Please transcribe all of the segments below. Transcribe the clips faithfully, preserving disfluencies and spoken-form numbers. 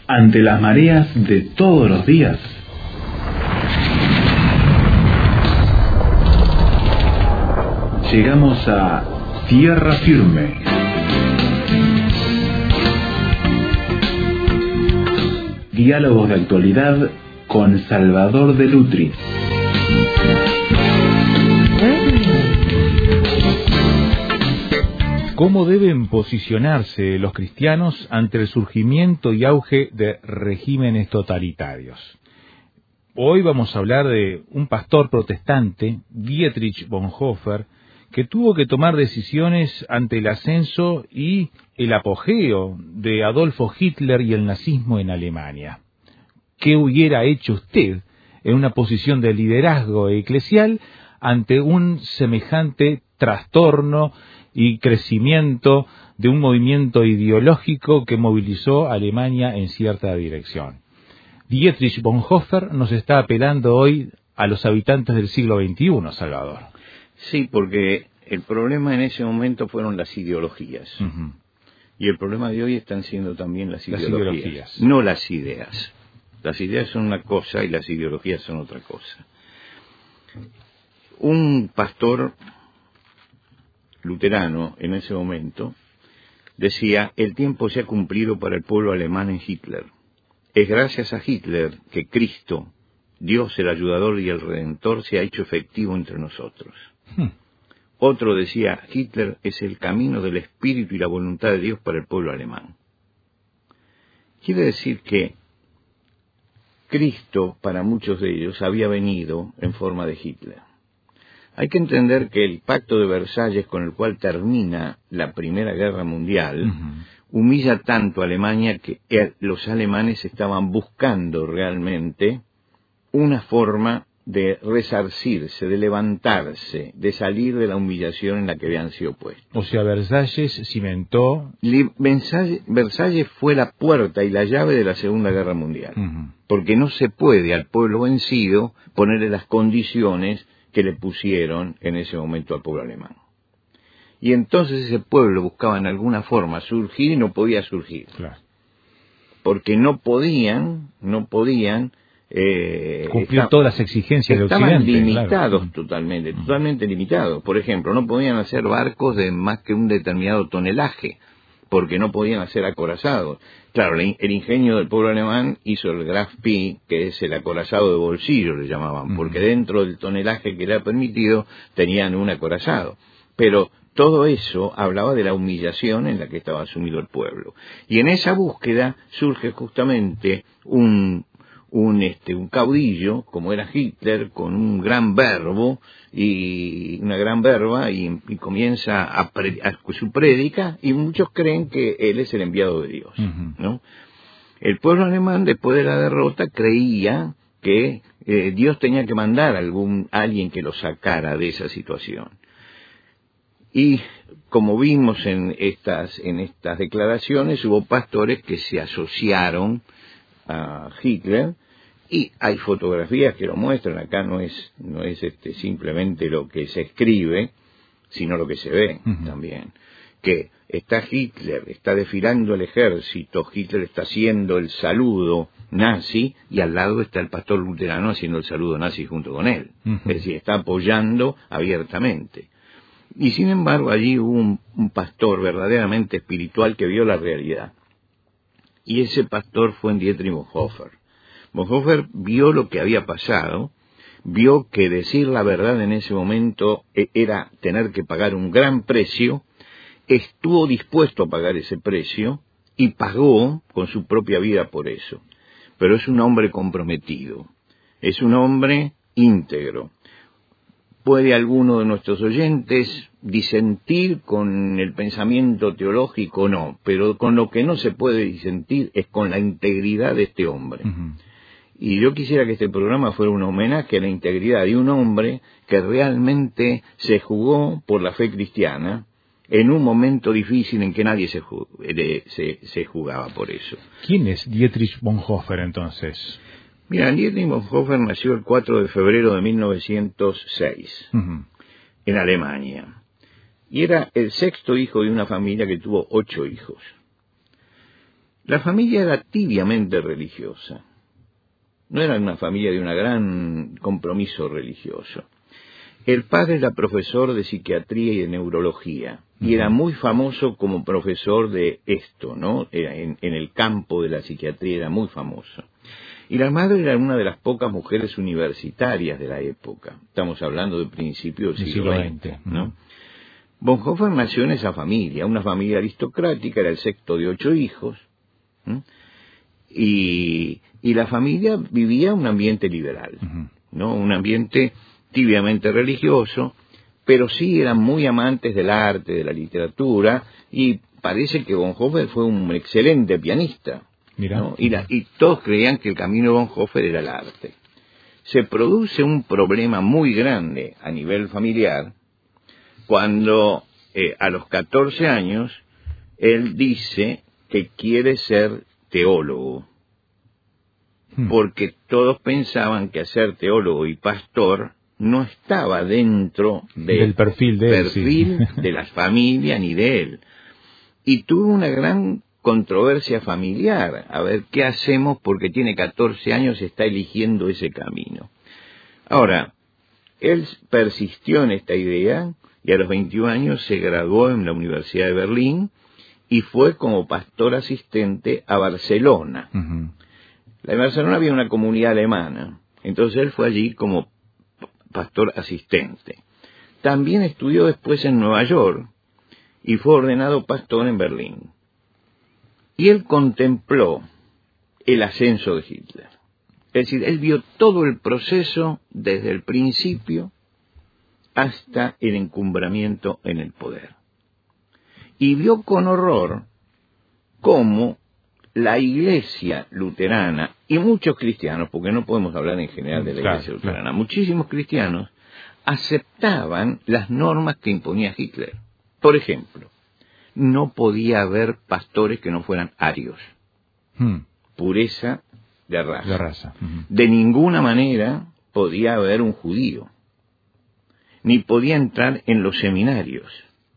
ante las mareas de todos los días. Llegamos a tierra firme. Diálogos de actualidad con Salvador de Lutri. ¿Cómo deben posicionarse los cristianos ante el surgimiento y auge de regímenes totalitarios? Hoy vamos a hablar de un pastor protestante, Dietrich Bonhoeffer, que tuvo que tomar decisiones ante el ascenso y el apogeo de Adolfo Hitler y el nazismo en Alemania. ¿Qué hubiera hecho usted en una posición de liderazgo eclesial ante un semejante trastorno y crecimiento de un movimiento ideológico que movilizó a Alemania en cierta dirección? Dietrich Bonhoeffer nos está apelando hoy a los habitantes del siglo veintiuno, Salvador. Sí, porque el problema en ese momento fueron las ideologías. Uh-huh. Y el problema de hoy están siendo también las ideologías, las ideologías, no las ideas. Las ideas son una cosa y las ideologías son otra cosa. Un pastor luterano en ese momento decía: el tiempo se ha cumplido para el pueblo alemán en Hitler. Es gracias a Hitler que Cristo, Dios el ayudador y el redentor, se ha hecho efectivo entre nosotros. Hmm. Otro decía: Hitler es el camino del espíritu y la voluntad de Dios para el pueblo alemán. Quiere decir que Cristo, para muchos de ellos, había venido en forma de Hitler. Hay que entender que el pacto de Versalles, con el cual termina la Primera Guerra Mundial, uh-huh, humilla tanto a Alemania que los alemanes estaban buscando realmente una forma de resarcirse, de levantarse, de salir de la humillación en la que habían sido puestos. O sea, Versalles cimentó... Versalles, Versalles fue la puerta y la llave de la Segunda Guerra Mundial, uh-huh, porque no se puede al pueblo vencido ponerle las condiciones que le pusieron en ese momento al pueblo alemán. Y entonces ese pueblo buscaba en alguna forma surgir y no podía surgir. Claro. Porque no podían, no podían... Eh, cumplir está, todas las exigencias del Occidente. Estaban limitados, claro, totalmente, uh-huh, totalmente limitados. Por ejemplo, no podían hacer barcos de más que un determinado tonelaje, porque no podían hacer acorazados. Claro, el ingenio del pueblo alemán hizo el Graf Spee, que es el acorazado de bolsillo, le llamaban, uh-huh, porque dentro del tonelaje que era permitido tenían un acorazado. Pero todo eso hablaba de la humillación en la que estaba sumido el pueblo. Y en esa búsqueda surge justamente un... un este un caudillo como era Hitler, con un gran verbo y una gran verba y, y comienza a, pre, a su prédica, y muchos creen que él es el enviado de Dios, uh-huh, ¿no? El pueblo alemán, después de la derrota, creía que eh, Dios tenía que mandar a algún a alguien que lo sacara de esa situación. Y como vimos en estas en estas declaraciones, hubo pastores que se asociaron a Hitler, y hay fotografías que lo muestran. Acá no es no es este simplemente lo que se escribe, sino lo que se ve, uh-huh, también, que está Hitler, está desfilando el ejército, Hitler está haciendo el saludo nazi y al lado está el pastor luterano haciendo el saludo nazi junto con él, uh-huh, es decir, está apoyando abiertamente. Y sin embargo allí hubo un, un pastor verdaderamente espiritual que vio la realidad. Y ese pastor fue Dietrich Bonhoeffer. Bonhoeffer vio lo que había pasado, vio que decir la verdad en ese momento era tener que pagar un gran precio, estuvo dispuesto a pagar ese precio y pagó con su propia vida por eso. Pero es un hombre comprometido, es un hombre íntegro. Puede alguno de nuestros oyentes disentir con el pensamiento teológico, no, pero con lo que no se puede disentir es con la integridad de este hombre. Uh-huh. Y yo quisiera que este programa fuera un homenaje a la integridad de un hombre que realmente se jugó por la fe cristiana en un momento difícil en que nadie se, se, se jugaba por eso. ¿Quién es Dietrich Bonhoeffer entonces? Mira, Dietrich Bonhoeffer nació el cuatro de febrero de mil novecientos seis, uh-huh, en Alemania. Y era el sexto hijo de una familia que tuvo ocho hijos. La familia era tibiamente religiosa. No era una familia de un gran compromiso religioso. El padre era profesor de psiquiatría y de neurología, y era muy famoso como profesor de esto, ¿no? Era en, en el campo de la psiquiatría era muy famoso. Y la madre era una de las pocas mujeres universitarias de la época. Estamos hablando del principio del siglo veinte, ¿no? Bonhoeffer nació en esa familia, una familia aristocrática, era el sexto de ocho hijos, ¿no? y, y la familia vivía un ambiente liberal, ¿no? Un ambiente tibiamente religioso, pero sí eran muy amantes del arte, de la literatura, y parece que Bonhoeffer fue un excelente pianista, ¿no? y, la, y todos creían que el camino de Bonhoeffer era el arte. Se produce un problema muy grande a nivel familiar cuando eh, a los catorce años él dice que quiere ser teólogo, hmm. porque todos pensaban que ser teólogo y pastor no estaba dentro de del perfil, de, perfil él, sí. de la familia ni de él. Y tuvo una gran controversia familiar. A ver, ¿qué hacemos? Porque tiene catorce años y está eligiendo ese camino. Ahora, él persistió en esta idea y a los veintiún años se graduó en la Universidad de Berlín y fue como pastor asistente a Barcelona. Uh-huh. En Barcelona había una comunidad alemana, entonces él fue allí como pastor asistente. También estudió después en Nueva York y fue ordenado pastor en Berlín. Y él contempló el ascenso de Hitler. Es decir, él vio todo el proceso desde el principio hasta el encumbramiento en el poder. Y vio con horror cómo la iglesia luterana y muchos cristianos, porque no podemos hablar en general de la iglesia claro, luterana, claro. muchísimos cristianos aceptaban las normas que imponía Hitler. Por ejemplo, no podía haber pastores que no fueran arios. Hmm. Pureza de raza. De, raza. Uh-huh. De ninguna manera podía haber un judío. Ni podía entrar en los seminarios.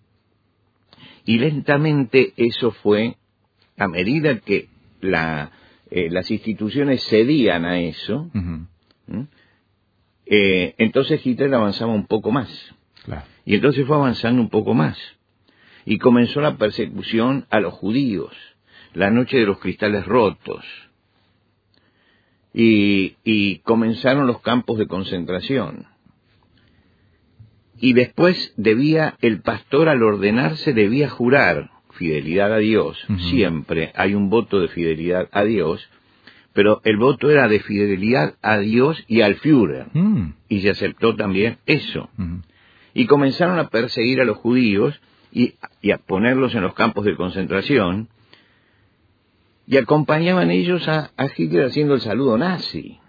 Y lentamente eso fue, a medida que la, eh, las instituciones cedían a eso, uh-huh. eh, entonces Hitler avanzaba un poco más. Claro. Y entonces fue avanzando un poco más. Y comenzó la persecución a los judíos, la noche de los cristales rotos. Y, y comenzaron los campos de concentración. Y después debía, el pastor al ordenarse debía jurar fidelidad a Dios. Uh-huh. Siempre hay un voto de fidelidad a Dios, pero el voto era de fidelidad a Dios y al Führer. Uh-huh. Y se aceptó también eso. Uh-huh. Y comenzaron a perseguir a los judíos y, y a ponerlos en los campos de concentración. Y acompañaban ellos a, a Hitler haciendo el saludo nazi.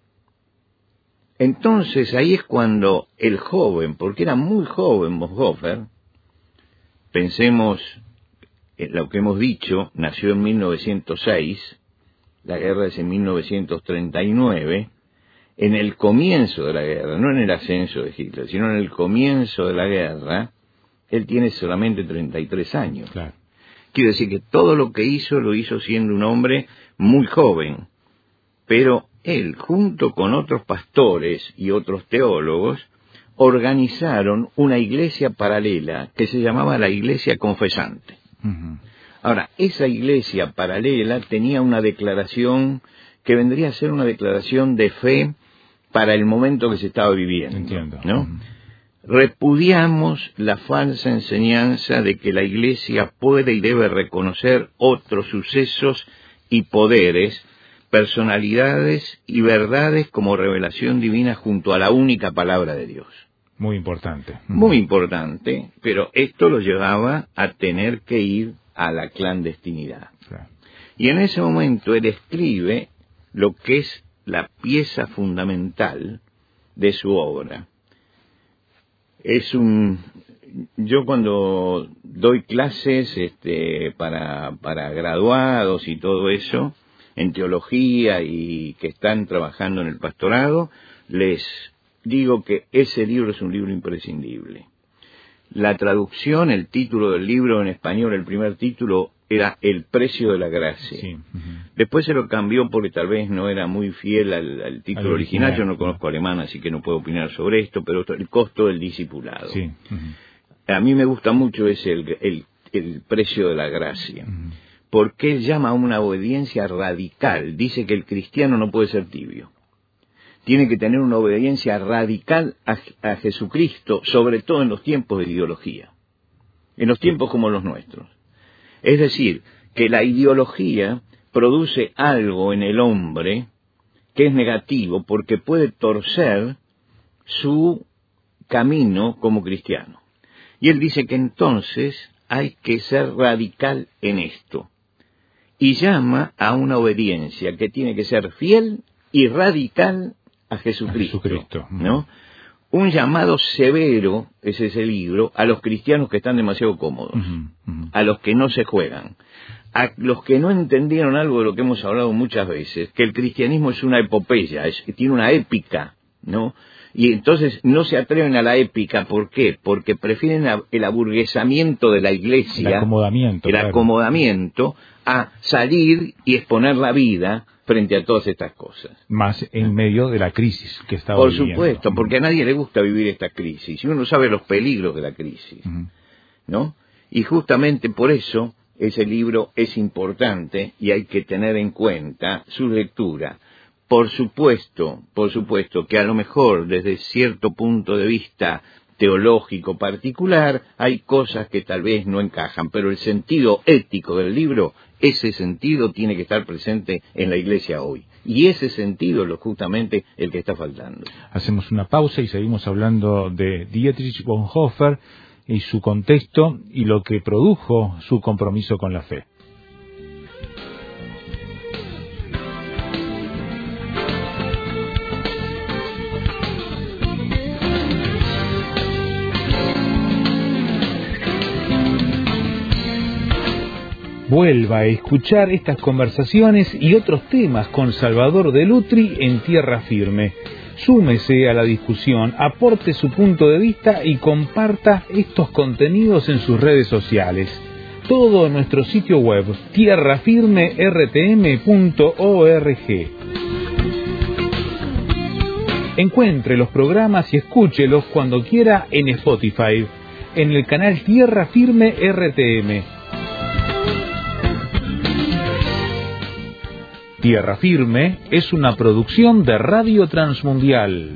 Entonces ahí es cuando el joven, porque era muy joven Bonhoeffer, pensemos en lo que hemos dicho, nació en mil novecientos seis, la guerra es en mil novecientos treinta y nueve, en el comienzo de la guerra, no en el ascenso de Hitler, sino en el comienzo de la guerra, él tiene solamente treinta y tres años. Claro. Quiere decir que todo lo que hizo, lo hizo siendo un hombre muy joven, pero él, junto con otros pastores y otros teólogos, organizaron una iglesia paralela que se llamaba la Iglesia Confesante. Uh-huh. Ahora, esa iglesia paralela tenía una declaración que vendría a ser una declaración de fe para el momento que se estaba viviendo. Entiendo. ¿No? Uh-huh. Repudiamos la falsa enseñanza de que la iglesia puede y debe reconocer otros sucesos y poderes, personalidades y verdades como revelación divina junto a la única palabra de Dios. Muy importante. Muy importante, pero esto lo llevaba a tener que ir a la clandestinidad. Claro. Y en ese momento él escribe lo que es la pieza fundamental de su obra. Es un... Yo cuando doy clases este, para, para graduados y todo eso, en teología y que están trabajando en el pastorado, les digo que ese libro es un libro imprescindible. La traducción, el título del libro en español, el primer título, era El precio de la gracia. Sí. Uh-huh. Después se lo cambió porque tal vez no era muy fiel al, al título al original. original. Yo no conozco alemán, así que no puedo opinar sobre esto, pero El costo del discipulado. Sí. Uh-huh. A mí me gusta mucho ese el, el, el precio de la gracia, uh-huh. porque él llama a una obediencia radical. Dice que el cristiano no puede ser tibio. Tiene que tener una obediencia radical a, a Jesucristo, sobre todo en los tiempos de ideología, en los tiempos como los nuestros. Es decir, que la ideología produce algo en el hombre que es negativo porque puede torcer su camino como cristiano. Y él dice que entonces hay que ser radical en esto. Y llama a una obediencia que tiene que ser fiel y radical a Jesucristo, a Jesucristo. ¿no? Un llamado severo, ese es el libro, a los cristianos que están demasiado cómodos, uh-huh, uh-huh. a los que no se juegan, a los que no entendieron algo de lo que hemos hablado muchas veces, que el cristianismo es una epopeya, es, tiene una épica, ¿no? Y entonces no se atreven a la épica, ¿por qué? Porque prefieren el aburguesamiento de la iglesia, el acomodamiento, el claro. acomodamiento, a salir y exponer la vida frente a todas estas cosas. Más en medio de la crisis que estaba Por viviendo. supuesto, porque a nadie le gusta vivir esta crisis, y uno sabe los peligros de la crisis, uh-huh. ¿no? Y justamente por eso ese libro es importante y hay que tener en cuenta su lectura. Por supuesto, por supuesto que a lo mejor desde cierto punto de vista teológico particular hay cosas que tal vez no encajan, pero el sentido ético del libro, ese sentido tiene que estar presente en la iglesia hoy. Y ese sentido es lo justamente el que está faltando. Hacemos una pausa y seguimos hablando de Dietrich Bonhoeffer y su contexto y lo que produjo su compromiso con la fe. Vuelva a escuchar estas conversaciones y otros temas con Salvador de Lutri en Tierra Firme. Súmese a la discusión, aporte su punto de vista y comparta estos contenidos en sus redes sociales. Todo en nuestro sitio web tierra firme r t m punto org. Encuentre los programas y escúchelos cuando quiera en Spotify, en el canal Tierra Firme R T M. Tierra Firme es una producción de Radio Transmundial.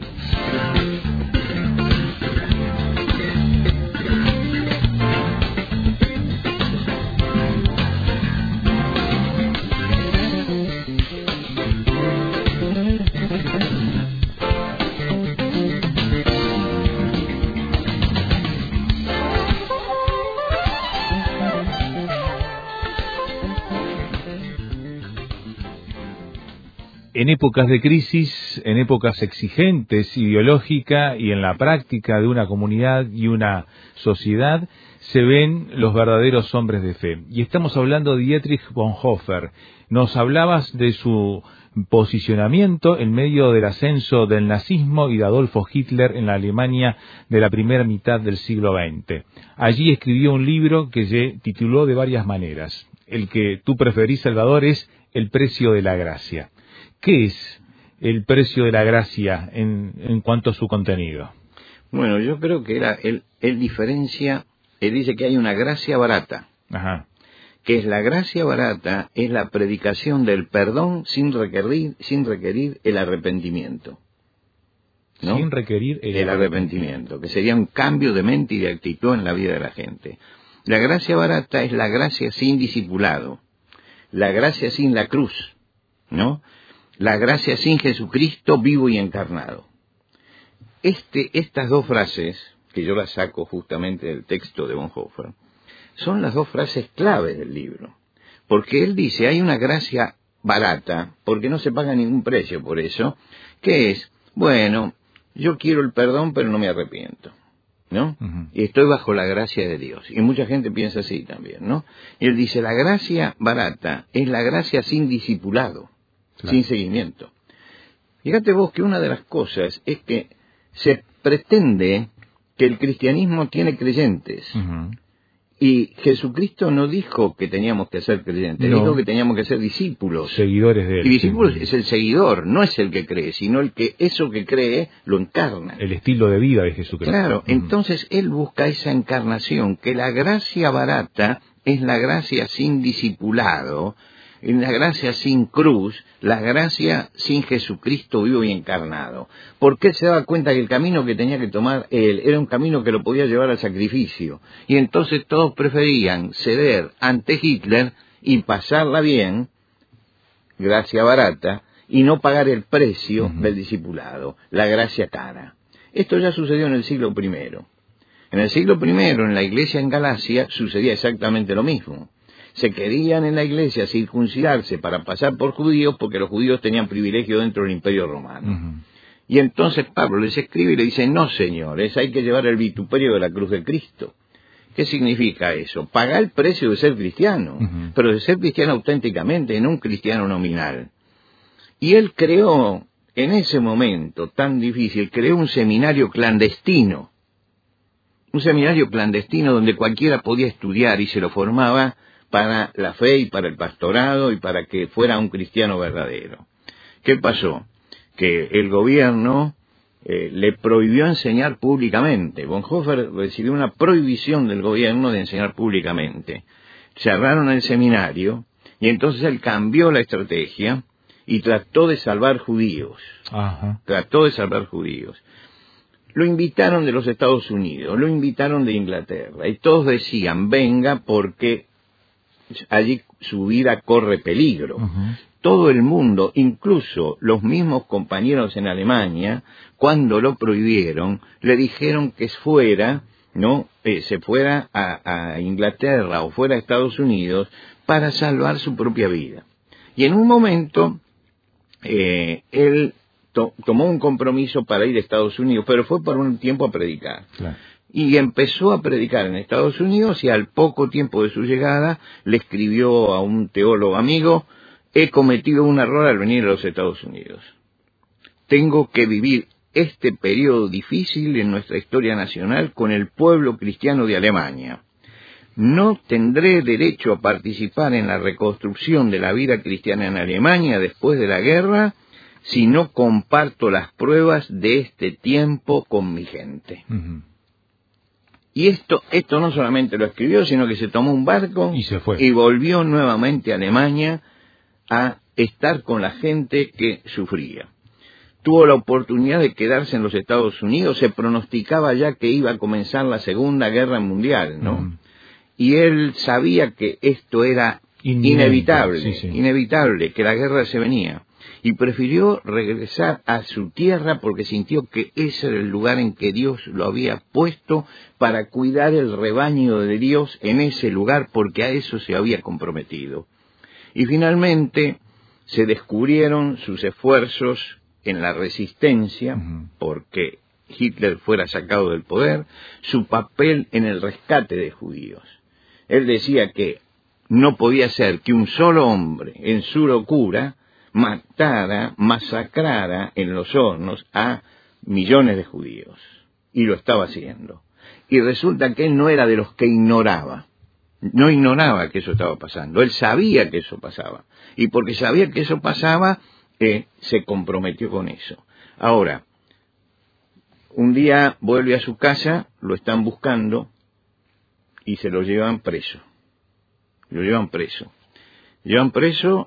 En épocas de crisis, en épocas exigentes ideológica y en la práctica de una comunidad y una sociedad, se ven los verdaderos hombres de fe. Y estamos hablando de Dietrich Bonhoeffer. Nos hablabas de su posicionamiento en medio del ascenso del nazismo y de Adolfo Hitler en la Alemania de la primera mitad del siglo veinte. Allí escribió un libro que se tituló de varias maneras. El que tú preferís, Salvador, es El precio de la gracia. ¿Qué es el precio de la gracia en, en cuanto a su contenido? Bueno, yo creo que era, él, él diferencia, él dice que hay una gracia barata. Ajá. Que es la gracia barata, es la predicación del perdón sin requerir, sin requerir el arrepentimiento. ¿No? Sin requerir el, el arrepentimiento, que sería un cambio de mente y de actitud en la vida de la gente. La gracia barata es la gracia sin discipulado, la gracia sin la cruz, ¿no? La gracia sin Jesucristo vivo y encarnado. Este, estas dos frases, que yo las saco justamente del texto de Bonhoeffer, son las dos frases clave del libro. Porque él dice, hay una gracia barata, porque no se paga ningún precio por eso, que es, bueno, yo quiero el perdón, pero no me arrepiento, ¿no? Uh-huh. Y estoy bajo la gracia de Dios. Y mucha gente piensa así también, ¿no? Y él dice, la gracia barata es la gracia sin discipulado. Claro. Sin seguimiento. Fíjate vos que una de las cosas es que se pretende que el cristianismo tiene creyentes. Uh-huh. Y Jesucristo no dijo que teníamos que ser creyentes, no. dijo que teníamos que ser discípulos. Seguidores de él. Y discípulos es el seguidor, no es el que cree, sino el que eso que cree lo encarna. El estilo de vida de Jesucristo. Claro, uh-huh. Entonces él busca esa encarnación, que la gracia barata es la gracia sin discipulado, la gracia sin cruz, la gracia sin Jesucristo vivo y encarnado. Porque él se daba cuenta que el camino que tenía que tomar él era un camino que lo podía llevar al sacrificio. Y entonces todos preferían ceder ante Hitler y pasarla bien, gracia barata, y no pagar el precio uh-huh. del discipulado, la gracia cara. Esto ya sucedió en el siglo primero. En el siglo primero, en la iglesia en Galacia, sucedía exactamente lo mismo. Se querían en la iglesia circuncidarse para pasar por judíos porque los judíos tenían privilegio dentro del imperio romano. Uh-huh. Y entonces Pablo les escribe y le dice, no señores, hay que llevar el vituperio de la cruz de Cristo. ¿Qué significa eso? Pagar el precio de ser cristiano, uh-huh. pero de ser cristiano auténticamente, no un cristiano nominal. Y él creó, en ese momento tan difícil, creó un seminario clandestino. Un seminario clandestino donde cualquiera podía estudiar y se lo formaba para la fe y para el pastorado y para que fuera un cristiano verdadero. ¿Qué pasó? Que el gobierno eh, le prohibió enseñar públicamente. Bonhoeffer recibió una prohibición del gobierno de enseñar públicamente. Cerraron el seminario y entonces él cambió la estrategia y trató de salvar judíos. Ajá. Trató de salvar judíos. Lo invitaron de los Estados Unidos, lo invitaron de Inglaterra y todos decían, venga porque allí su vida corre peligro. Uh-huh. Todo el mundo, incluso los mismos compañeros en Alemania, cuando lo prohibieron, le dijeron que fuera, no, eh, se fuera a, a Inglaterra o fuera a Estados Unidos para salvar su propia vida. Y en un momento, eh, él to- tomó un compromiso para ir a Estados Unidos, pero fue por un tiempo a predicar. Claro. Y empezó a predicar en Estados Unidos y al poco tiempo de su llegada le escribió a un teólogo amigo, he cometido un error al venir a los Estados Unidos. Tengo que vivir este periodo difícil en nuestra historia nacional con el pueblo cristiano de Alemania. No tendré derecho a participar en la reconstrucción de la vida cristiana en Alemania después de la guerra si no comparto las pruebas de este tiempo con mi gente. Uh-huh. Y esto, esto no solamente lo escribió, sino que se tomó un barco y se fue. Y volvió nuevamente a Alemania a estar con la gente que sufría. Tuvo la oportunidad de quedarse en los Estados Unidos, se pronosticaba ya que iba a comenzar la Segunda Guerra Mundial, ¿no? Uh-huh. Y él sabía que esto era Inminente. inevitable, sí, sí. inevitable, que la guerra se venía. Y prefirió regresar a su tierra porque sintió que ese era el lugar en que Dios lo había puesto para cuidar el rebaño de Dios en ese lugar, porque a eso se había comprometido. Y finalmente se descubrieron sus esfuerzos en la resistencia, uh-huh. porque Hitler fuera sacado del poder, su papel en el rescate de judíos. Él decía que no podía ser que un solo hombre, en su locura, matara, masacrara en los hornos a millones de judíos. Y lo estaba haciendo. Y resulta que él no era de los que ignoraba. No ignoraba que eso estaba pasando. Él sabía que eso pasaba. Y porque sabía que eso pasaba, eh, se comprometió con eso. Ahora, un día vuelve a su casa, lo están buscando y se lo llevan preso. Lo llevan preso. Llevan preso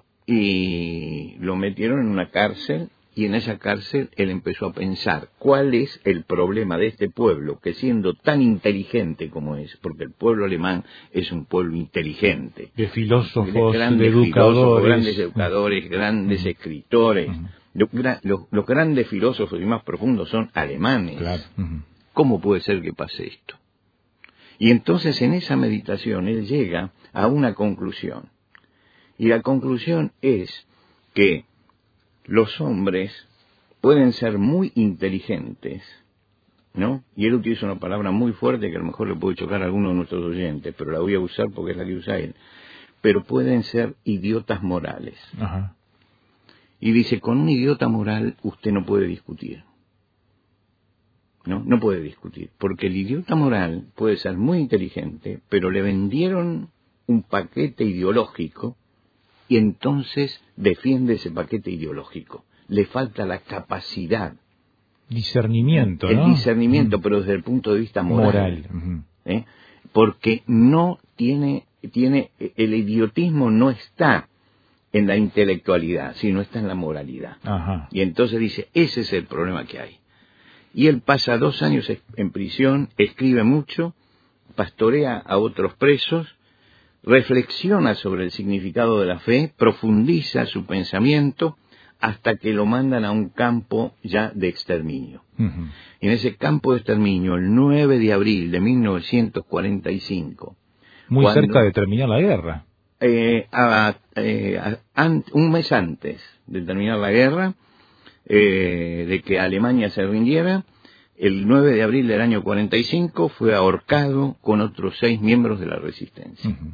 y lo metieron en una cárcel, y en esa cárcel él empezó a pensar cuál es el problema de este pueblo, que siendo tan inteligente como es, porque el pueblo alemán es un pueblo inteligente, de filósofos, de grandes de educadores, filósofos, grandes educadores, grandes uh-huh. escritores, uh-huh. Los, los, los grandes filósofos y más profundos son alemanes. Claro. Uh-huh. ¿Cómo puede ser que pase esto? Y entonces en esa meditación él llega a una conclusión. Y la conclusión es que los hombres pueden ser muy inteligentes, ¿no? Y él utiliza una palabra muy fuerte que a lo mejor le puede chocar a alguno de nuestros oyentes, pero la voy a usar porque es la que usa él. Pero pueden ser idiotas morales. Ajá. Y dice, con un idiota moral usted no puede discutir. ¿no? No puede discutir, porque el idiota moral puede ser muy inteligente, pero le vendieron un paquete ideológico y entonces defiende ese paquete ideológico. Le falta la capacidad. Discernimiento, el ¿no? discernimiento, uh-huh. pero desde el punto de vista moral. Moral. Uh-huh. ¿eh? Porque no tiene, tiene, el idiotismo no está en la intelectualidad, sino está en la moralidad. Ajá. Y entonces dice, ese es el problema que hay. Y él pasa dos años en prisión, escribe mucho, pastorea a otros presos, reflexiona sobre el significado de la fe, profundiza su pensamiento hasta que lo mandan a un campo ya de exterminio. Uh-huh. En ese campo de exterminio, el nueve de abril de mil novecientos cuarenta y cinco... Muy cuando, cerca de terminar la guerra. Eh, a, eh, a, an, un mes antes de terminar la guerra, eh, de que Alemania se rindiera, el nueve de abril del año cuarenta y cinco fue ahorcado con otros seis miembros de la resistencia. Uh-huh.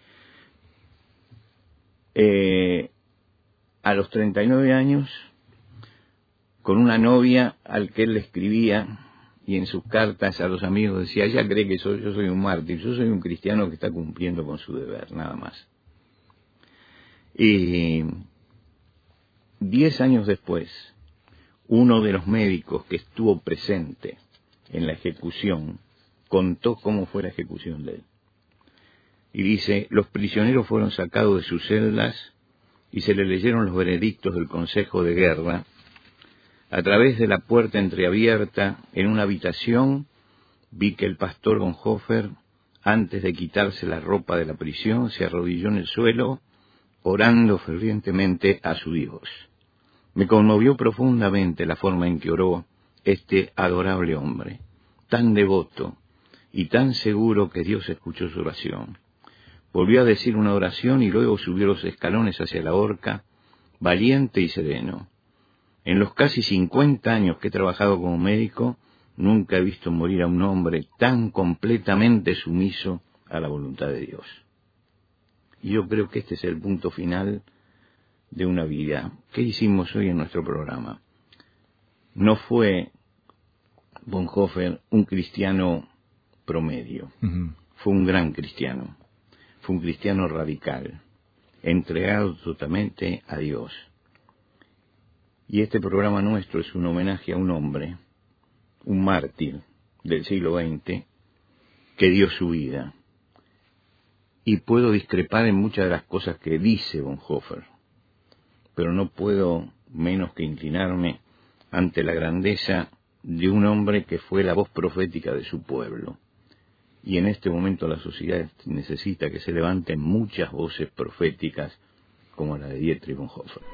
Eh, a los treinta y nueve años, con una novia al que él le escribía y en sus cartas a los amigos decía, ella cree que soy, yo soy un mártir, yo soy un cristiano que está cumpliendo con su deber, nada más. Y diez años después, uno de los médicos que estuvo presente en la ejecución contó cómo fue la ejecución de él. Y dice, los prisioneros fueron sacados de sus celdas y se les leyeron los veredictos del Consejo de Guerra. A través de la puerta entreabierta en una habitación vi que el pastor Bonhoeffer, antes de quitarse la ropa de la prisión, se arrodilló en el suelo, orando fervientemente a su Dios. Me conmovió profundamente la forma en que oró este adorable hombre, tan devoto y tan seguro que Dios escuchó su oración. Volvió a decir una oración y luego subió los escalones hacia la horca, valiente y sereno. En los casi cincuenta años que he trabajado como médico, nunca he visto morir a un hombre tan completamente sumiso a la voluntad de Dios. Y yo creo que este es el punto final de una vida. ¿Qué hicimos hoy en nuestro programa? No fue Bonhoeffer un cristiano promedio, uh-huh. Fue un gran cristiano, fue un cristiano radical, entregado totalmente a Dios. Y este programa nuestro es un homenaje a un hombre, un mártir del siglo veinte, que dio su vida. Y puedo discrepar en muchas de las cosas que dice Bonhoeffer, pero no puedo menos que inclinarme ante la grandeza de un hombre que fue la voz profética de su pueblo. Y en este momento la sociedad necesita que se levanten muchas voces proféticas como la de Dietrich Bonhoeffer.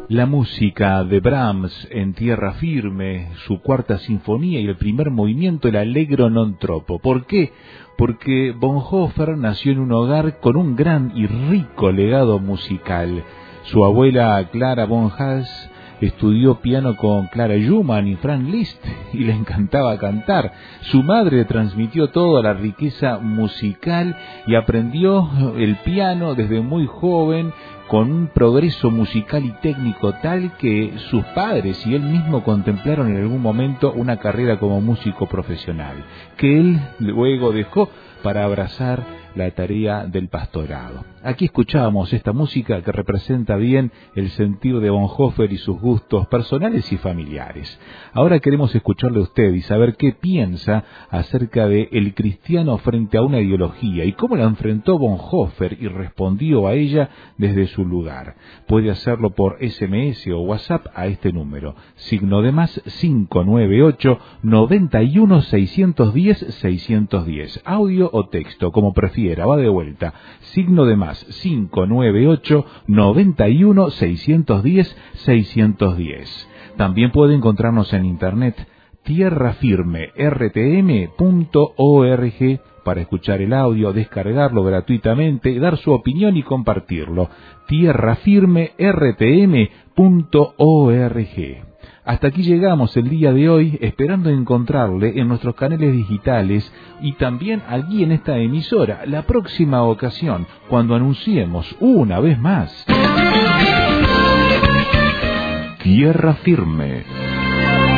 La música de Brahms en Tierra Firme, su cuarta sinfonía y el primer movimiento, el Allegro non troppo. ¿Por qué? Porque Bonhoeffer nació en un hogar con un gran y rico legado musical. Su abuela Clara von Hals estudió piano con Clara Schumann y Franz Liszt y le encantaba cantar. Su madre transmitió toda la riqueza musical y aprendió el piano desde muy joven, con un progreso musical y técnico tal que sus padres y él mismo contemplaron en algún momento una carrera como músico profesional, que él luego dejó para abrazar la tarea del pastorado. Aquí escuchábamos esta música que representa bien el sentir de Bonhoeffer y sus gustos personales y familiares. Ahora queremos escucharle a usted y saber qué piensa acerca de el cristiano frente a una ideología y cómo la enfrentó Bonhoeffer y respondió a ella desde su lugar. Puede hacerlo por ese eme ese o WhatsApp a este número, signo de más cinco nueve ocho, noventa y uno, seiscientos diez, seiscientos diez, audio o texto, como prefiera. Va de vuelta, signo de más cinco nueve ocho, noventa y uno, seiscientos diez, seiscientos diez. También puede encontrarnos en internet tierra firme r t m punto org para escuchar el audio, descargarlo gratuitamente, dar su opinión y compartirlo. tierra firme r t m punto org. Hasta aquí llegamos el día de hoy, esperando encontrarle en nuestros canales digitales y también aquí en esta emisora la próxima ocasión, cuando anunciemos una vez más Tierra Firme.